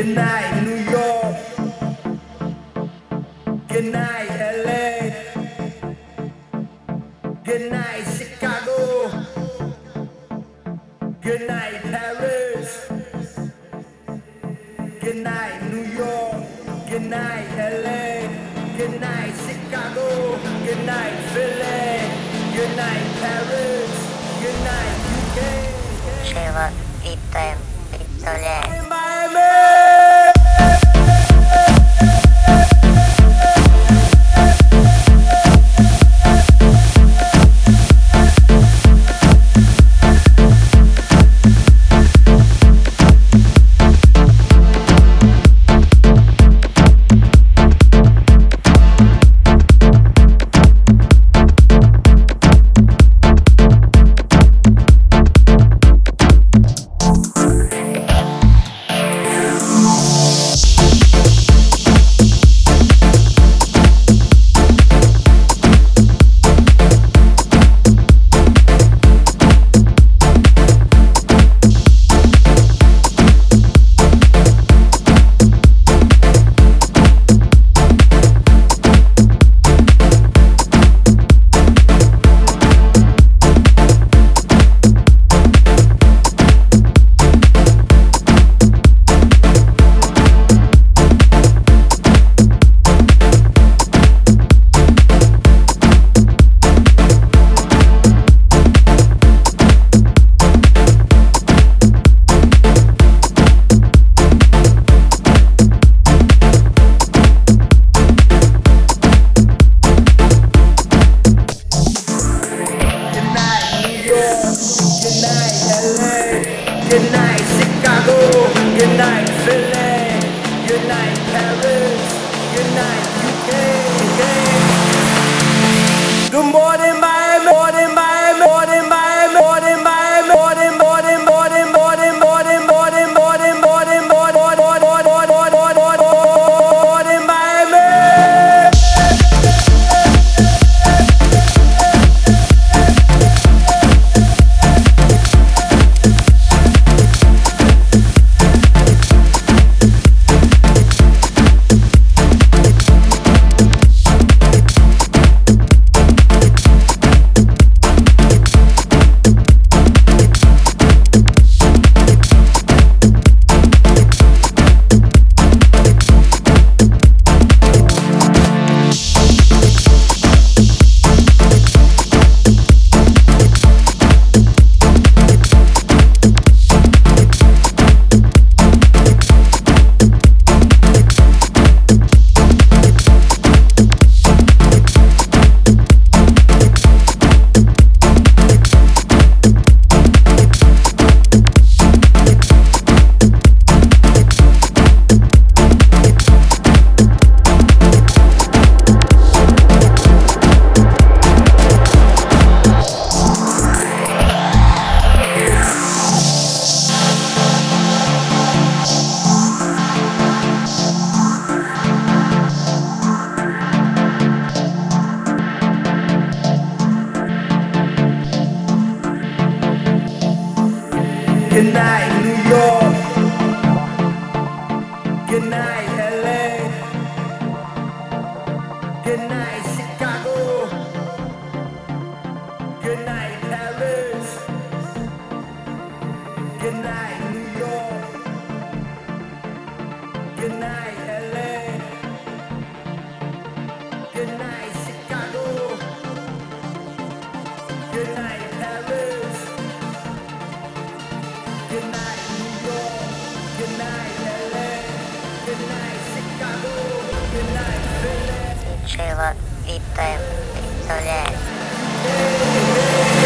Good night, New York. Good night, LA. Good night, Chicago. Good night, Paris. Good night, New York. Good night, LA. Good night, Chicago. Good night, Philly. Good night, Paris. Good night, UK. Живот и темп, пистолет. Miami. Good night, Chicago. Good night, Philly. Good night, Paris. Good night, UK. Good morning, Miami. Morning, Miami. Morning, Miami. Morning, Miami. Morning, morning, morning, morning, morning, morning, morning, morning, morning, Miami. Good night, New York. Good night, LA. Good night, Chicago. Good night, Paris. Good night, New York. Good night, LA. Good night, Chicago. Good night, Paris. Good night, New York. Good night, LA. Good night, Chicago. Good night, Philly. Живот и темп, пистолет. Yeah, yeah.